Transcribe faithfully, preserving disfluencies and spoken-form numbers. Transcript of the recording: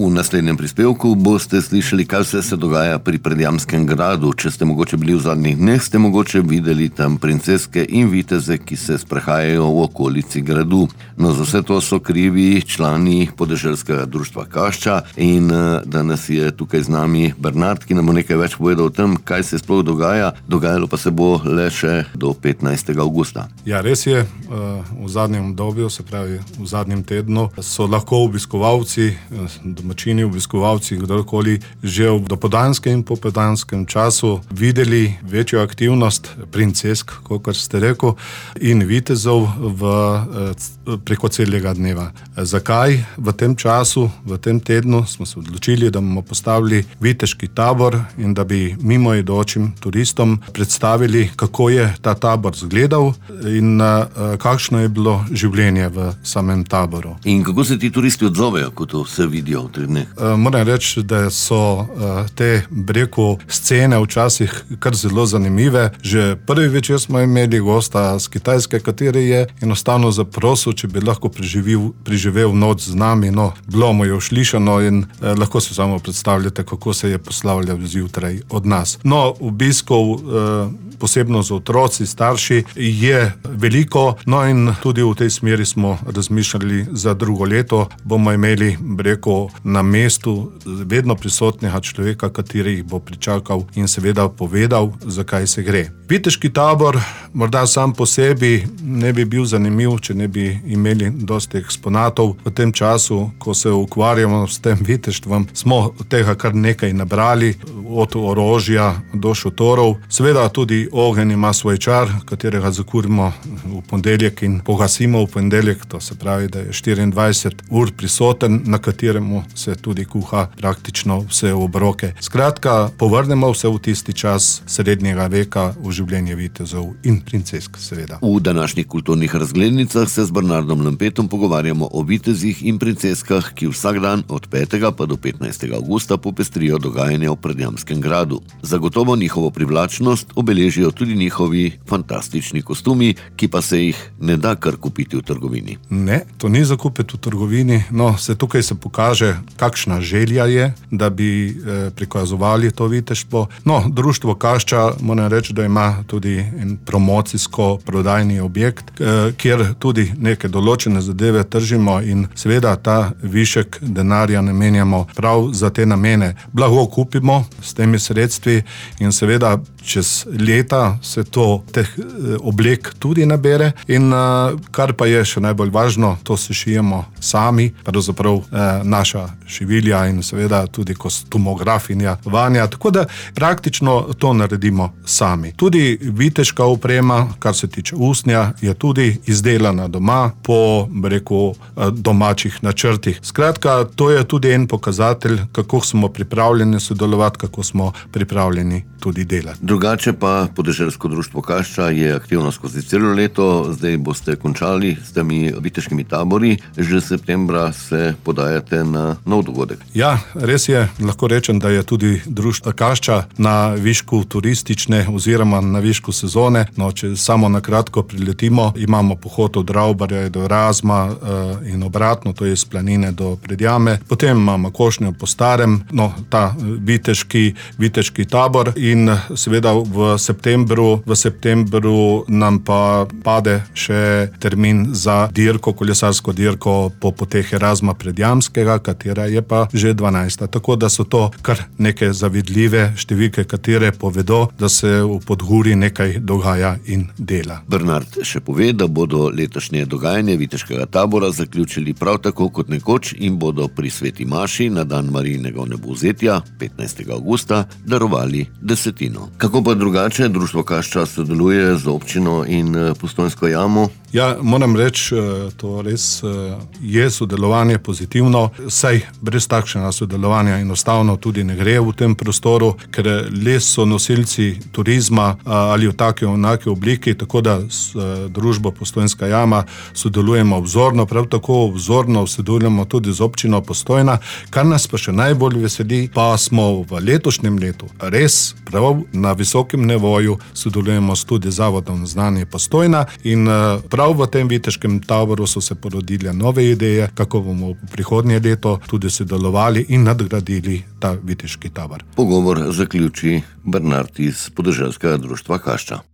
V naslednjem prispevku boste slišali, kaj vse se dogaja pri Predjamskem gradu. Če ste mogoče bili v zadnjih dneh, ste mogoče videli tam princeske in viteze, ki se sprehajajo v okolici gradu. No, za vse to so krivi člani Podeželskega društva Kašča in danes je tukaj z nami Bernard, ki nam bo nekaj več povedal o tem, kaj se sploh dogaja. Dogajalo pa se bo le še do petnajstega avgusta. Ja, res je. V zadnjem obdobju, se pravi v zadnjem tednu, so lahko obiskovalci, domačini, obiskovalci, kdorkoli že v dopoldanskem in popoldanskem času videli večjo aktivnost princesk, kot ste rekel, in vitezov v, preko celega dneva. Zakaj? V tem času, v tem tednu smo se odločili, da bomo postavili viteški tabor in da bi mimoidočim turistom predstavili, kako je ta tabor izgledal in kakšno je bilo življenje v samem taboru. In kako se ti turisti odzovejo, ko to vse vidijo v teh dneh? Moram reči, da so te, breko, scene včasih kar zelo zanimive. Že prvi večer smo imeli gosta z Kitajske, kateri je enostavno zaprosil, če bi lahko preživel, preživel noč z nami. No, bilo mu je uslišano in eh, lahko si samo predstavljate, kako se je poslavljal zjutraj od nas. No, obiskov eh, posebno za otroci, starši je veliko, no in tudi v tej smeri smo razmišljali za drugo leto. Bomo imeli, breko, na mestu vedno prisotnega človeka, kateri jih bo pričakal in seveda povedal, zakaj se gre. Viteški tabor morda sam po sebi ne bi bil zanimiv, če ne bi imeli dosti eksponatov. V tem času, ko se ukvarjamo s tem viteštvom, smo tega kar nekaj nabrali, od orožja do šotorov. Seveda tudi ogenj ima svoj čar, katerega zakurimo v ponedeljek in pogasimo v ponedeljek, to se pravi, da je štiriindvajset ur prisoten, na kateremu se tudi kuha praktično vse obroke. Skratka, povrnemo vse v tisti čas srednjega veka v življenje vitezov in princesk, seveda. V današnjih kulturnih razglednicah se z Bernardom Lampetom pogovarjamo o vitezih in princeskah, ki vsak dan od petega pa do petnajstega avgusta popestrijo dogajanje v Predjamskem gradu. Zagotovo njihovo privlačnost obeležijo tudi njihovi fantastični kostumi, ki pa se jih ne da kar kupiti v trgovini. Ne, to ni za kupiti v trgovini, no, se tukaj se pokaže, kakšna želja je, da bi eh, prikazovali to viteštvo. No, društvo Kašča, moram reči, da ima tudi en promocijsko prodajni objekt, eh, kjer tudi neke določene zadeve tržimo in seveda ta višek denarja namenjamo prav za te namene. Blago kupimo s temi sredstvi in seveda čez leta se to teh eh, oblek tudi nabere in eh, kar pa je še najbolj važno, to se šijemo sami, pravzaprav eh, naša šivilja in seveda tudi kostumografinja Vanja, tako da praktično to naredimo sami. Tudi viteška oprema, kar se tiče usnja, je tudi izdelana doma po, reku, domačih načrtih. Skratka, to je tudi en pokazatelj, kako smo pripravljeni sodelovati, kako smo pripravljeni tudi delati. Drugače pa Podeželsko društvo Kašča je aktivno skozi celo leto, zdaj boste končali s temi viteškimi tabori, že septembra se podajate na nov dogodek. Ja, res je, lahko rečem, da je tudi društvo Kašča na višku turistične oziroma na višku sezone. No, če samo na kratko priletimo, imamo pohod od Ravbarja do Razma uh, in obratno, to je z planine do Predjame. Potem imamo košnjo po starem, no, ta viteški, viteški tabor in seveda v septembru, v septembru nam pa pade še termin za dirko, kolesarsko dirko po poteh Razma Predjamskega, katera je pa že dvanajsta. Tako da so to kar neke zavidljive številke, katere povedo, da se v Podguri nekaj dogaja in dela. Bernard še pove, da bodo letošnje dogajanje viteškega tabora zaključili prav tako kot nekoč in bodo pri Sveti maši na dan Marijinega vnebovzetja petnajstega avgusta darovali desetino. Kako pa drugače društvo Kašča sodeluje z občino in Postojnsko jamo? Ja, moram reči, to res je sodelovanje pozitivno, saj brez takšnega sodelovanja enostavno tudi ne gre v tem prostoru, ker les so nosilci turizma ali v take onake obliki, tako da s družbo Postojnska jama sodelujemo vzorno, prav tako vzorno sodelujemo tudi z občino Postojna, kar nas pa še najbolj veseli, pa smo v letošnjem letu res prav na visokem nivoju sodelujemo s tudi Zavodom Znanje Postojna in prav prav v tem viteškem taboru so se porodile nove ideje, kako bomo v prihodnje leto tudi sodelovali in nadgradili ta viteški tabor. Pogovor zaključi Bernard iz Podeželskega društva Kašča.